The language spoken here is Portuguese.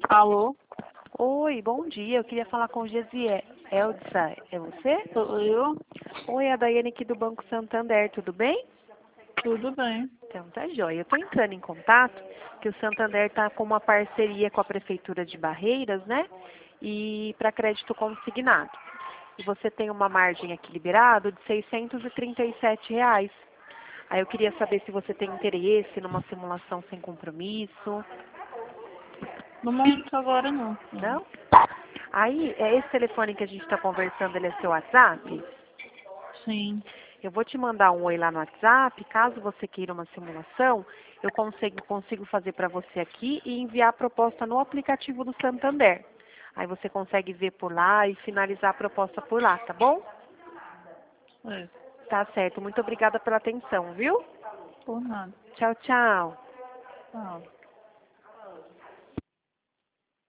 Alô, Oi, bom dia. Eu queria falar com o Gesiel. Elsa, é você? sou eu? Oi, é a Daiane aqui do Banco Santander, tudo bem? Tudo bem. Então tá jóia. Eu estou entrando em contato que o Santander está com uma parceria com a Prefeitura de Barreiras, né? E para crédito consignado. E você tem uma margem aqui liberado de R$ 637. Aí eu queria saber se você tem interesse numa simulação sem compromisso. No momento agora não. Não? Aí, esse telefone que a gente está conversando, ele é seu WhatsApp? Sim. Eu vou te mandar um oi lá no WhatsApp. Caso você queira uma simulação, eu consigo fazer para você aqui e enviar a proposta no aplicativo do Santander. Aí você consegue ver por lá e finalizar a proposta por lá, tá bom? É. Tá certo. Muito obrigada pela atenção, viu? Por nada. Tchau, tchau. Tchau.